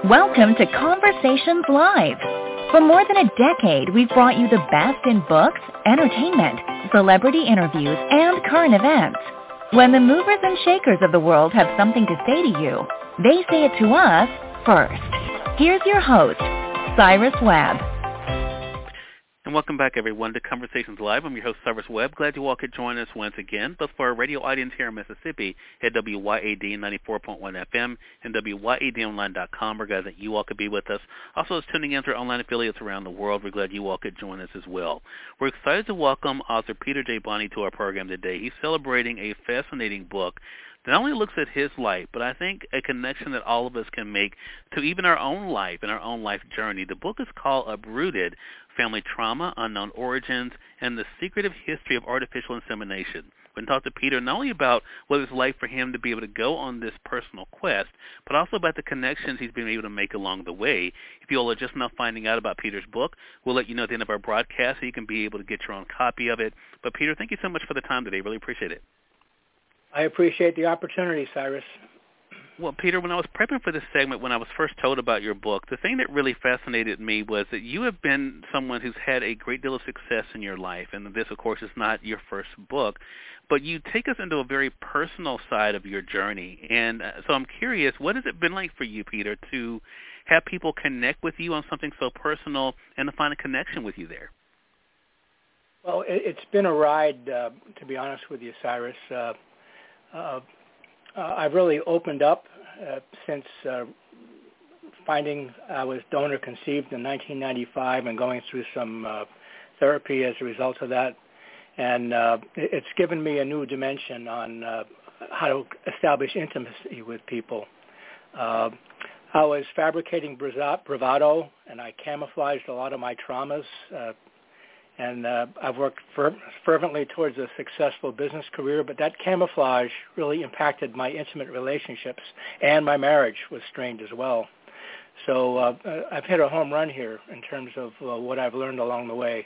Welcome to Conversations Live. For more than a decade, we've brought you the best in books, entertainment, celebrity interviews, and current events. When the movers and shakers of the world have something to say to you, they say it to us first. Here's your host, Cyrus Webb. And welcome back, everyone, to Conversations Live. I'm your host, Cyrus Webb. Glad you all could join us once again. But for our radio audience here in Mississippi at WYAD 94.1 FM and WYADonline.com, we're glad that you all could be with us. Also, as tuning in through online affiliates around the world, we're glad you all could join us as well. We're excited to welcome author Peter J. Bonney to our program today. He's celebrating a fascinating book that not only looks at his life, but I think a connection that all of us can make to even our own life and our own life journey. The book is called Uprooted: Family Trauma, Unknown Origins, and the Secretive History of Artificial Insemination. We're going to talk to Peter not only about what it's like for him to be able to go on this personal quest, but also about the connections he's been able to make along the way. If you all are just now finding out about Peter's book, we'll let you know at the end of our broadcast so you can be able to get your own copy of it. But Peter, thank you so much for the time today. Really appreciate it. I appreciate the opportunity, Cyrus. Well, Peter, when I was prepping for this segment, when I was first told about your book, the thing that really fascinated me was that you have been someone who's had a great deal of success in your life, and this, of course, is not your first book, but you take us into a very personal side of your journey. And so I'm curious, what has it been like for you, Peter, to have people connect with you on something so personal and to find a connection with you there? Well, it's been a ride, to be honest with you, Cyrus. I've really opened up since finding I was donor conceived in 1995 and going through some therapy as a result of that. And it's given me a new dimension on how to establish intimacy with people. I was fabricating bravado, and I camouflaged a lot of my traumas. And I've worked fervently towards a successful business career, but that camouflage really impacted my intimate relationships, and my marriage was strained as well. So I've hit a home run here in terms of what I've learned along the way.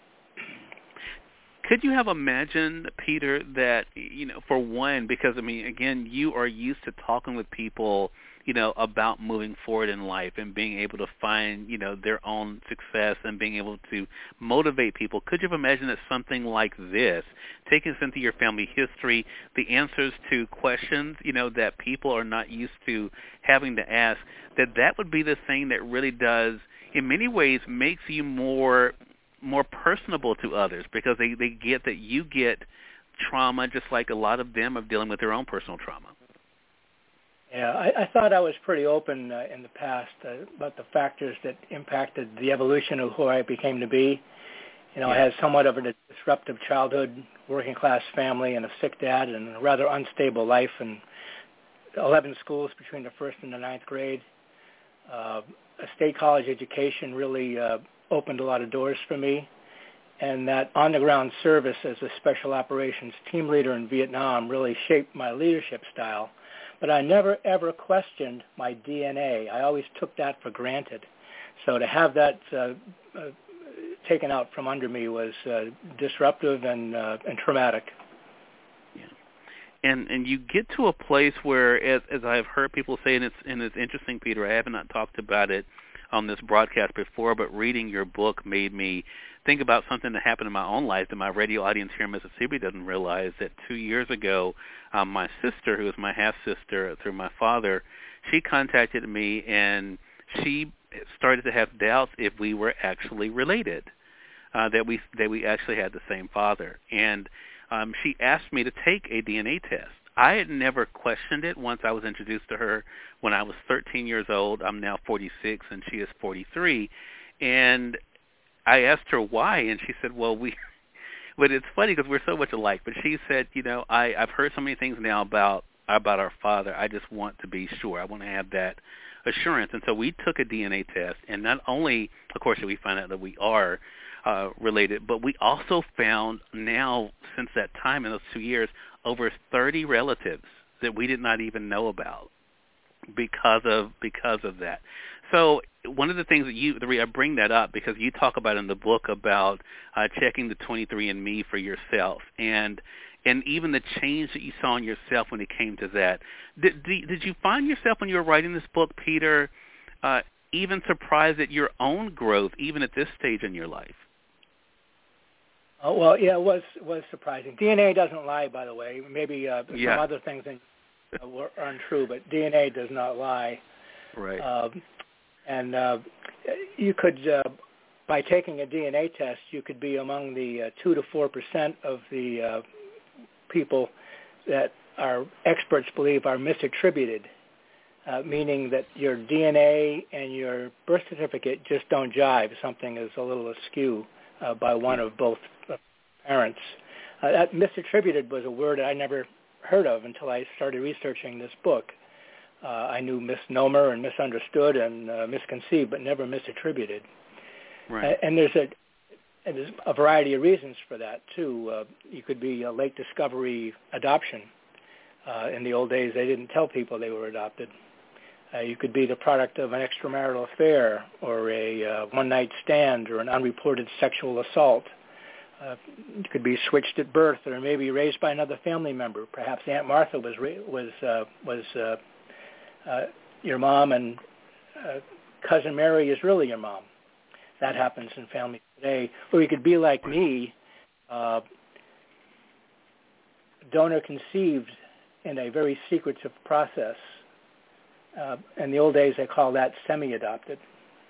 Could you have imagined, Peter, that, for one, because, again, you are used to talking with people, about moving forward in life and being able to find, their own success and being able to motivate people. Could you have imagined that something like this, taking us into your family history, the answers to questions, that people are not used to having to ask, that would be the thing that really does, in many ways, makes you more personable to others, because they get that you get trauma just like a lot of them are dealing with their own personal trauma. Yeah, I thought I was pretty open in the past about the factors that impacted the evolution of who I became to be. I had somewhat of a disruptive childhood, working-class family, and a sick dad, and a rather unstable life, and 11 schools between the first and the ninth grade. A state college education really opened a lot of doors for me, and that on-the-ground service as a special operations team leader in Vietnam really shaped my leadership style. But I never, ever questioned my DNA. I always took that for granted. So to have that taken out from under me was disruptive and traumatic. Yeah. And you get to a place where, as I've heard people say, and it's interesting, Peter, I have not talked about it on this broadcast before, but reading your book made me think about something that happened in my own life that my radio audience here in Mississippi doesn't realize, that 2 years ago, my sister, who is my half-sister through my father, she contacted me, and she started to have doubts if we were actually related, that we actually had the same father. And she asked me to take a DNA test. I had never questioned it once I was introduced to her when I was 13 years old. I'm now 46, and she is 43. And I asked her why, and she said, well, but it's funny because we're so much alike. But she said, I've heard so many things now about our father. I just want to be sure. I want to have that assurance. And so we took a DNA test, and not only, of course, did we find out that we are related, but we also found now, since that time in those 2 years, over 30 relatives that we did not even know about because of that. So one of the things that I bring that up because you talk about in the book about checking the 23andMe for yourself, and even the change that you saw in yourself when it came to that. Did you find yourself when you were writing this book, Peter, even surprised at your own growth, even at this stage in your life. Well, yeah, it was surprising. DNA doesn't lie, by the way. Maybe some other things were untrue, but DNA does not lie. Right. And you could, by taking a DNA test, you could be among the 2 to 4% of the people that our experts believe are misattributed, meaning that your DNA and your birth certificate just don't jive. Something is a little askew by one of both parents. That misattributed was a word I never heard of until I started researching this book. I knew misnomer and misunderstood and misconceived, but never misattributed. Right. And there's a variety of reasons for that too. You could be a late discovery adoption. In the old days, they didn't tell people they were adopted. You could be the product of an extramarital affair or a one-night stand or an unreported sexual assault. You could be switched at birth or maybe raised by another family member. Perhaps Aunt Martha was your mom and Cousin Mary is really your mom. That happens in families today. Or you could be like me, donor conceived in a very secretive process. In the old days, they call that semi-adopted.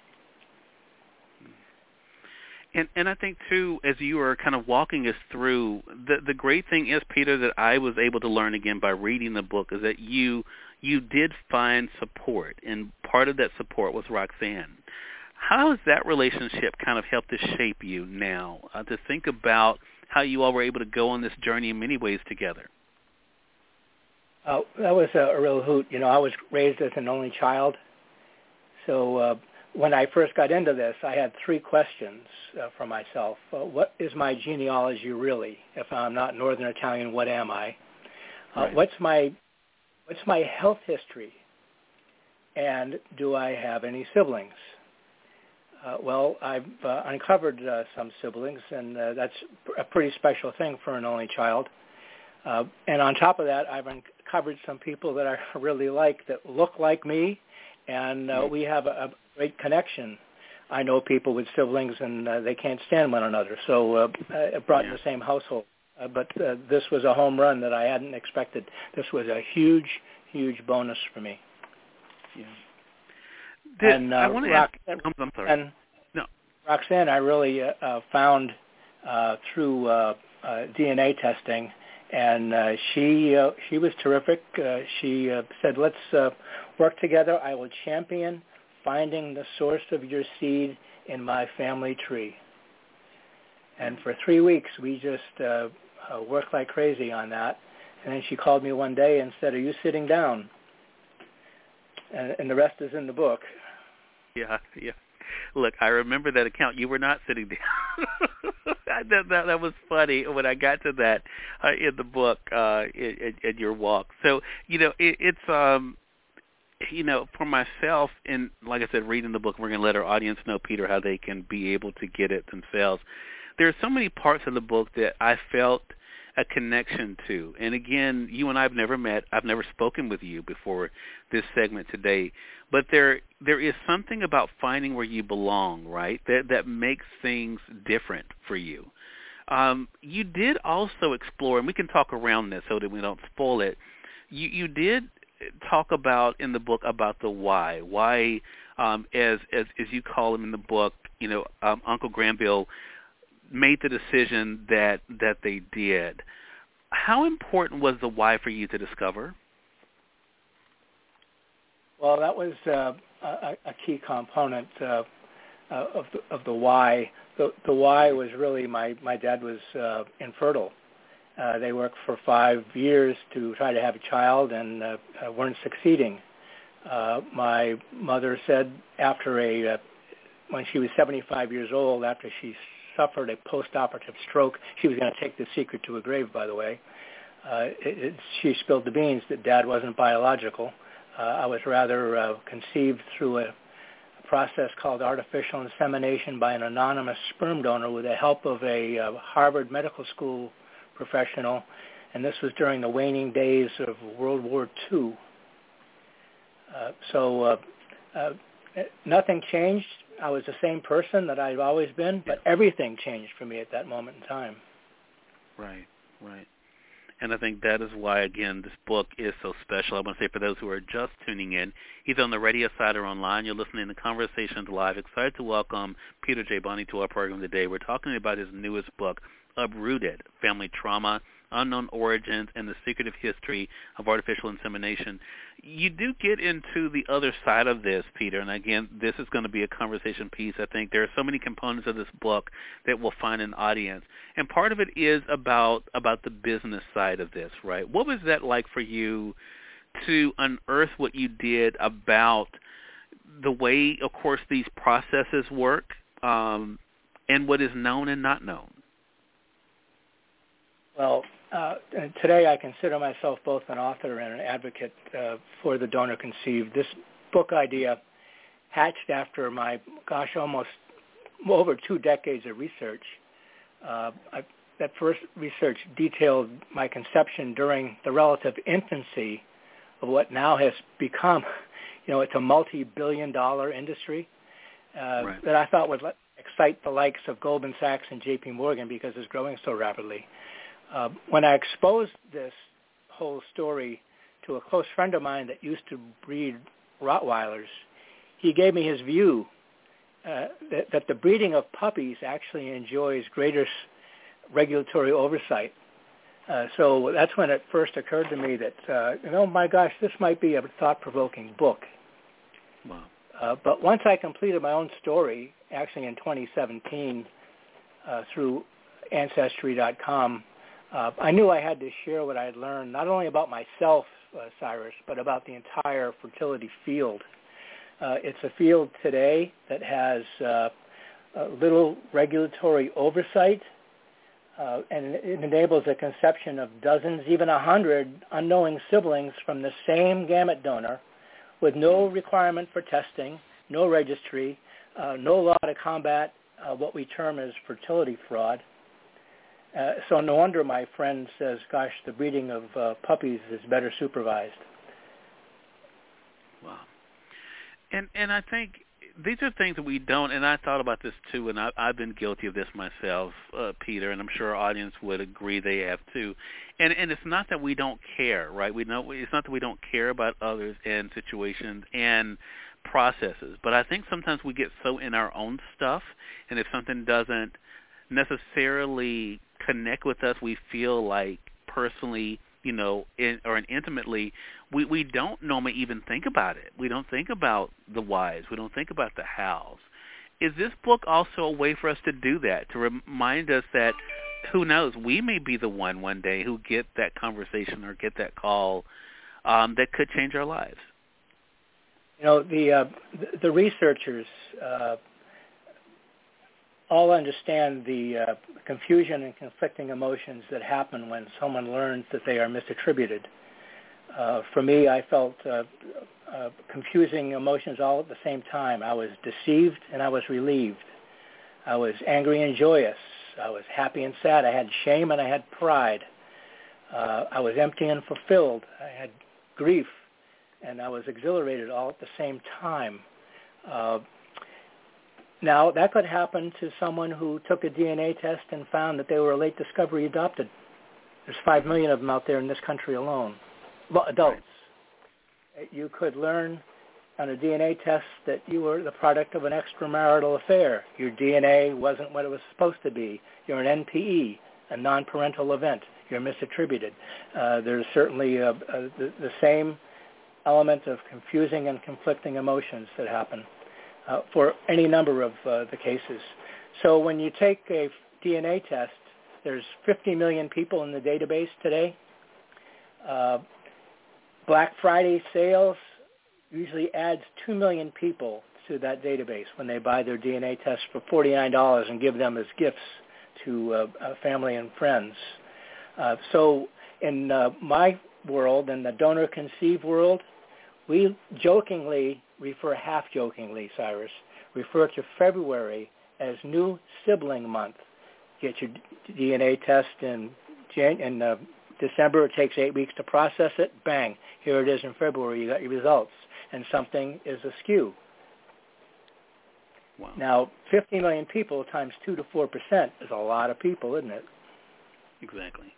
And I think, too, as you were kind of walking us through, the great thing is, Peter, that I was able to learn again by reading the book is that you did find support, and part of that support was Roxanne. How has that relationship kind of helped to shape you now, to think about how you all were able to go on this journey in many ways together? That was a real hoot. You know, I was raised as an only child. So when I first got into this, I had 3 questions for myself. What is my genealogy really? If I'm not Northern Italian, what am I? Right. What's my health history? And do I have any siblings? Well, I've uncovered some siblings, and that's a pretty special thing for an only child. And on top of that, I've uncovered some people that I really like that look like me, and we have a great connection. I know people with siblings, and they can't stand one another, so brought in the same household. But this was a home run that I hadn't expected. This was a huge, huge bonus for me. Yeah. And I want to ask. I'm sorry. And Roxanne, I really found through DNA testing, and she was terrific. She said, "Let's work together. I will champion finding the source of your seed in my family tree." And for 3 weeks, we just worked like crazy on that. And then she called me one day and said, "Are you sitting down?" And the rest is in the book. Yeah. Look, I remember that account. You were not sitting down. that was funny when I got to that in the book in your walk. So, it's for myself, and like I said, reading the book, we're going to let our audience know, Peter, how they can be able to get it themselves. There are so many parts of the book that I felt a connection to. And again, you and I have never met. I've never spoken with you before this segment today. But there is something about finding where you belong, right, that makes things different for you. You did also explore, and we can talk around this so that we don't spoil it. You did talk about in the book about the why. Why, as you call him in the book, Uncle Granville made the decision that they did. How important was the why for you to discover? Well, that was a key component of the why. The why was really my dad was infertile. They worked for 5 years to try to have a child and weren't succeeding. My mother said when she was 75 years old, after she suffered a post-operative stroke, she was going to take the secret to a grave, by the way. She spilled the beans that Dad wasn't biological. I was rather conceived through a process called artificial insemination by an anonymous sperm donor with the help of a Harvard Medical School professional, and this was during the waning days of World War II. nothing changed. I was the same person that I've always been, but everything changed for me at that moment in time. Right. And I think that is why, again, this book is so special. I want to say for those who are just tuning in, either on the radio side or online, you're listening to Conversations Live. Excited to welcome Peter J. Bonney to our program today. We're talking about his newest book, Uprooted, Family Trauma, Unknown Origins, and the Secretive History of Artificial Insemination. You do get into the other side of this, Peter, and again, this is going to be a conversation piece. I think there are so many components of this book that will find an audience, and part of it is about the business side of this, right? What was that like for you to unearth what you did about the way, of course, these processes work, and what is known and not known? Well, today I consider myself both an author and an advocate for the donor-conceived. This book idea hatched after my, almost over 2 decades of research. That first research detailed my conception during the relative infancy of what now has become, it's a multi-billion-dollar industry that I thought would excite the likes of Goldman Sachs and J.P. Morgan because it's growing so rapidly. When I exposed this whole story to a close friend of mine that used to breed Rottweilers, he gave me his view that the breeding of puppies actually enjoys greater regulatory oversight. So that's when it first occurred to me that, my gosh, this might be a thought-provoking book. Wow. But once I completed my own story, actually in 2017, through Ancestry.com, I knew I had to share what I had learned, not only about myself, Cyrus, but about the entire fertility field. It's a field today that has little regulatory oversight, and it enables the conception of dozens, even 100 unknowing siblings from the same gamete donor with no requirement for testing, no registry, no law to combat what we term as fertility fraud. So no wonder my friend says, gosh, the breeding of puppies is better supervised. Wow. And I think these are things that we don't, and I thought about this too, and I've been guilty of this myself, Peter, and I'm sure our audience would agree they have too. And it's not that we don't care, right? It's not that we don't care about others and situations and processes, but I think sometimes we get so in our own stuff, and if something doesn't necessarily connect with us, we feel like personally, or intimately, we don't normally even think about it. We don't think about the whys. We don't think about the hows. Is this book also a way for us to do that, to remind us that, who knows, we may be the one day who get that conversation or get that call that could change our lives? The researchers all understand the confusion and conflicting emotions that happen when someone learns that they are misattributed. For me, I felt confusing emotions all at the same time. I was deceived and I was relieved. I was angry and joyous. I was happy and sad. I had shame and I had pride. I was empty and fulfilled. I had grief and I was exhilarated all at the same time. Now, that could happen to someone who took a DNA test and found that they were a late discovery adopted. There's 5 million of them out there in this country alone, adults. Right. You could learn on a DNA test that you were the product of an extramarital affair. Your DNA wasn't what it was supposed to be. You're an NPE, a non-parental event. You're misattributed. There's certainly the same element of confusing and conflicting emotions that happen for any number of the cases. So when you take a DNA test, there's 50 million people in the database today. Black Friday sales usually adds 2 million people to that database when they buy their DNA test for $49 and give them as gifts to family and friends. So in my world, in the donor-conceived world, we jokingly half-jokingly, Cyrus, refer to February as New Sibling Month. Get your DNA test in December. It takes 8 weeks to process it. Bang, here it is in February. You got your results, and something is askew. Wow. Now, 50 million people times 2 to 4% is a lot of people, isn't it? Exactly.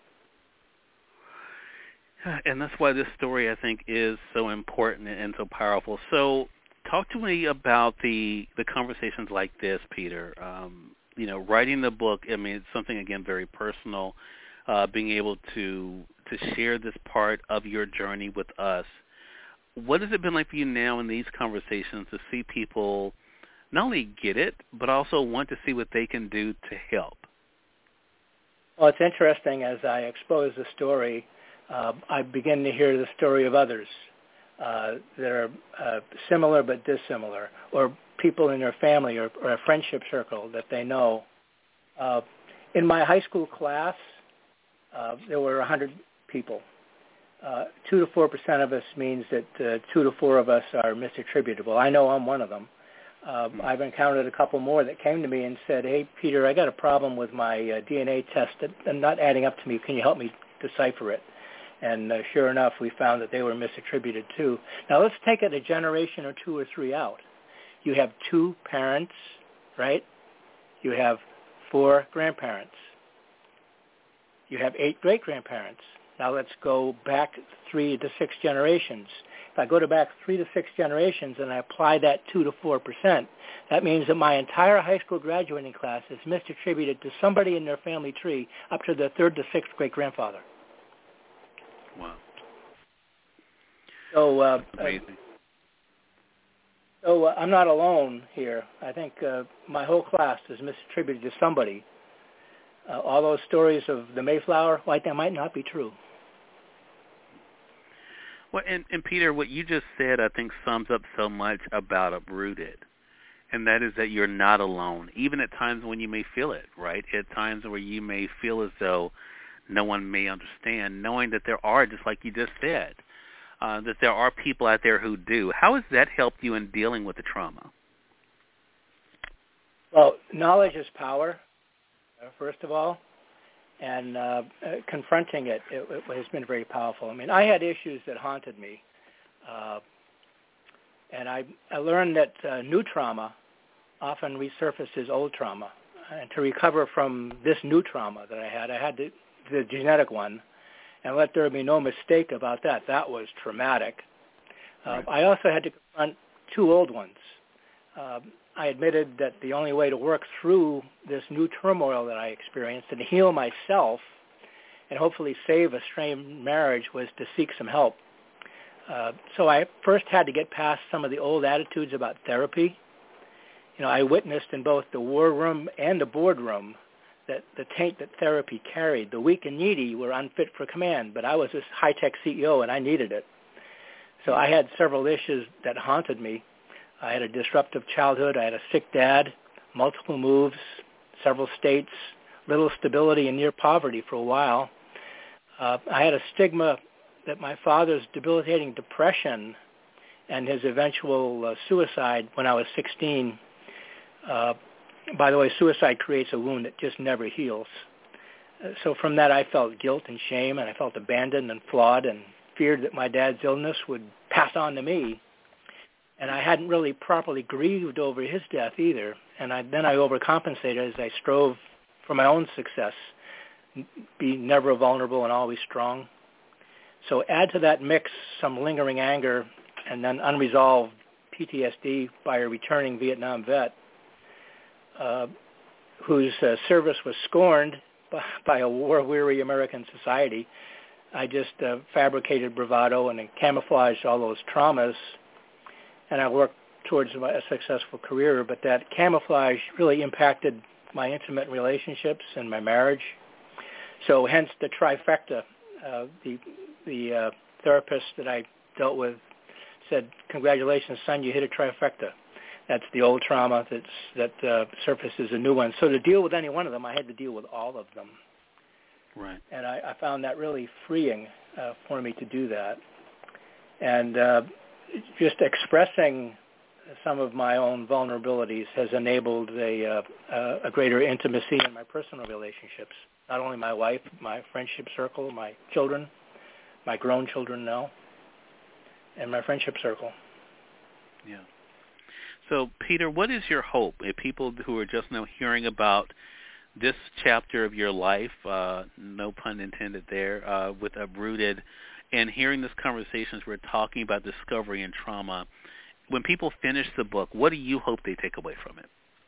And that's why this story, I think, is so important and so powerful. So talk to me about the conversations like this, Peter. Writing the book, I mean, it's something, again, very personal, being able to share this part of your journey with us. What has it been like for you now in these conversations to see people not only get it, but also want to see what they can do to help? Well, it's interesting. As I expose the story, I begin to hear the story of others that are similar but dissimilar, or people in their family or a friendship circle that they know. In my high school class, there were 100 people. 2 to 4% of us means that 2 to 4 of us are misattributable. I know I'm one of them. I've encountered a couple more that came to me and said, "Hey, Peter, I got a problem with my DNA test and not adding up to me. Can you help me decipher it?" And sure enough, we found that they were misattributed too. Now let's take it a generation or 2 or 3 out. You have 2 parents, right? You have 4 grandparents. You have 8 great-grandparents. Now let's go back 3 to 6 generations. If I go back 3 to 6 generations and I apply that 2 to 4%, that means that my entire high school graduating class is misattributed to somebody in their family tree up to the 3rd to 6th great-grandfather. Wow. So, amazing. So I'm not alone here. I think my whole class is misattributed to somebody. All those stories of the Mayflower, that might not be true. Well, and Peter, what you just said, I think, sums up so much about Uprooted, and that is that you're not alone, even at times when you may feel it, right? At times where you may feel as though no one may understand, knowing that there are, just like you just said, that there are people out there who do. How has that helped you in dealing with the trauma? Well, knowledge is power, first of all, and confronting it has been very powerful. I mean, I had issues that haunted me, and I learned that new trauma often resurfaces old trauma. And to recover from this new trauma that I had the genetic one, and let there be no mistake about that. That was traumatic. Right. I also had to confront 2 old ones. I admitted that the only way to work through this new turmoil that I experienced and heal myself and hopefully save a strained marriage was to seek some help. So I first had to get past some of the old attitudes about therapy. I witnessed in both the war room and the boardroom that the taint that therapy carried. The weak and needy were unfit for command, but I was this high-tech CEO and I needed it. So I had several issues that haunted me. I had a disruptive childhood. I had a sick dad, multiple moves, several states, little stability and near poverty for a while. I had a stigma that my father's debilitating depression and his eventual suicide when I was 16. By the way, suicide creates a wound that just never heals. So from that, I felt guilt and shame, and I felt abandoned and flawed and feared that my dad's illness would pass on to me. And I hadn't really properly grieved over his death either. And then I overcompensated as I strove for my own success, be never vulnerable and always strong. So add to that mix some lingering anger and then unresolved PTSD by a returning Vietnam vet whose service was scorned by a war-weary American society. I just fabricated bravado and camouflaged all those traumas, and I worked towards a successful career, but that camouflage really impacted my intimate relationships and my marriage. So hence the trifecta. The therapist that I dealt with said, "Congratulations, son, you hit a trifecta." That's the old trauma that surfaces a new one. So to deal with any one of them, I had to deal with all of them. Right. And I found that really freeing for me to do that. And just expressing some of my own vulnerabilities has enabled a greater intimacy in my personal relationships. Not only my wife, my friendship circle, my children, my grown children now, and my friendship circle. Yeah. So, Peter, what is your hope if people who are just now hearing about this chapter of your life, no pun intended there, with Uprooted, and hearing this conversation as we're talking about discovery and trauma, when people finish the book, what do you hope they take away from it?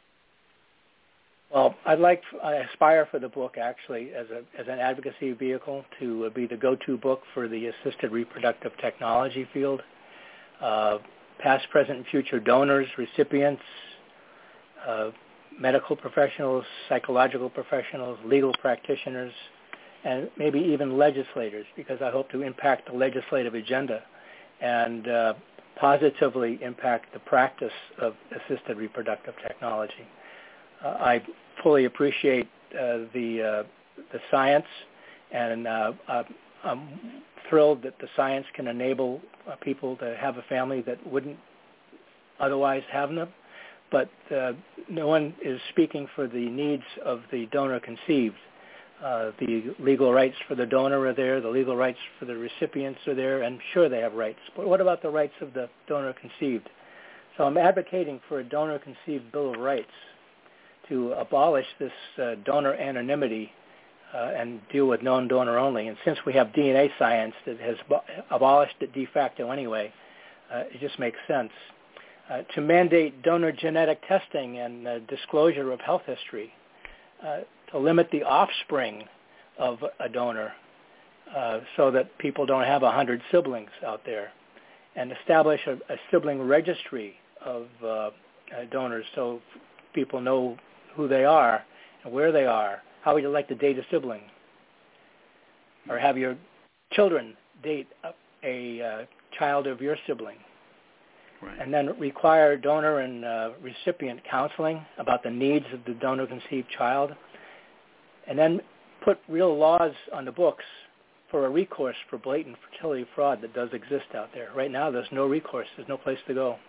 Well, I aspire for the book actually as an advocacy vehicle to be the go-to book for the assisted reproductive technology field. Past, present, and future donors, recipients, medical professionals, psychological professionals, legal practitioners, and maybe even legislators, because I hope to impact the legislative agenda and positively impact the practice of assisted reproductive technology. I fully appreciate the science, and I'm thrilled that the science can enable people to have a family that wouldn't otherwise have them. But no one is speaking for the needs of the donor conceived. The legal rights for the donor are there, the legal rights for the recipients are there, and sure, they have rights. But what about the rights of the donor conceived? So I'm advocating for a donor conceived Bill of Rights to abolish this donor anonymity and deal with known donor only. And since we have DNA science that has abolished it de facto anyway, it just makes sense. To mandate donor genetic testing and disclosure of health history, to limit the offspring of a donor so that people don't have 100 siblings out there, and establish a sibling registry of donors so people know who they are and where they are. How would you like to date a sibling? Or have your children date a child of your sibling? Right. And then require donor and recipient counseling about the needs of the donor-conceived child. And then put real laws on the books for a recourse for blatant fertility fraud that does exist out there. Right now, there's no recourse. There's no place to go.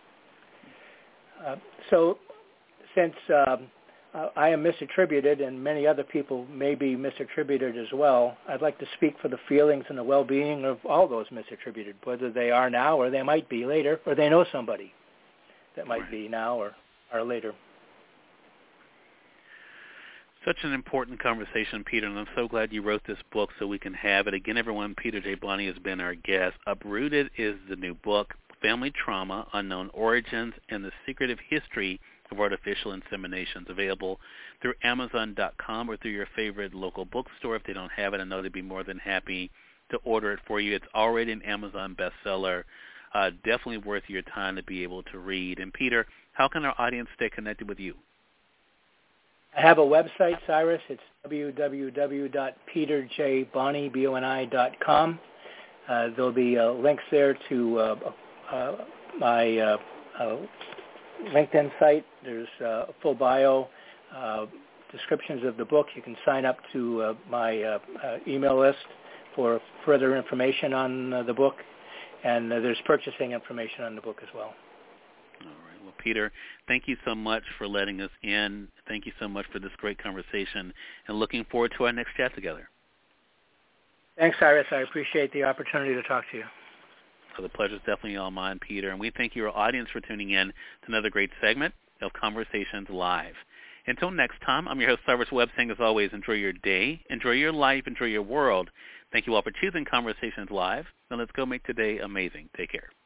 So since I am misattributed, and many other people may be misattributed as well, I'd like to speak for the feelings and the well-being of all those misattributed, whether they are now or they might be later, or they know somebody that might be now or later. Such an important conversation, Peter, and I'm so glad you wrote this book so we can have it. Again, everyone, Peter J. Bonney has been our guest. Uprooted is the new book, Family Trauma, Unknown Origins, and the Secretive History of Artificial Inseminations, available through Amazon.com or through your favorite local bookstore. If they don't have it, I know they'd be more than happy to order it for you. It's already an Amazon bestseller. Definitely worth your time to be able to read. And Peter, how can our audience stay connected with you? I have a website, Cyrus. It's www.peterjbonney.com. There'll be links there to my LinkedIn site. There's a full bio, descriptions of the book. You can sign up to my email list for further information on the book, and there's purchasing information on the book as well. All right. Well, Peter, thank you so much for letting us in. Thank you so much for this great conversation, and looking forward to our next chat together. Thanks, Cyrus. I appreciate the opportunity to talk to you. So the pleasure is definitely all mine, Peter. And we thank your audience for tuning in to another great segment of Conversations Live. Until next time, I'm your host, Cyrus Webb, saying as always, enjoy your day, enjoy your life, enjoy your world. Thank you all for choosing Conversations Live. Now let's go make today amazing. Take care.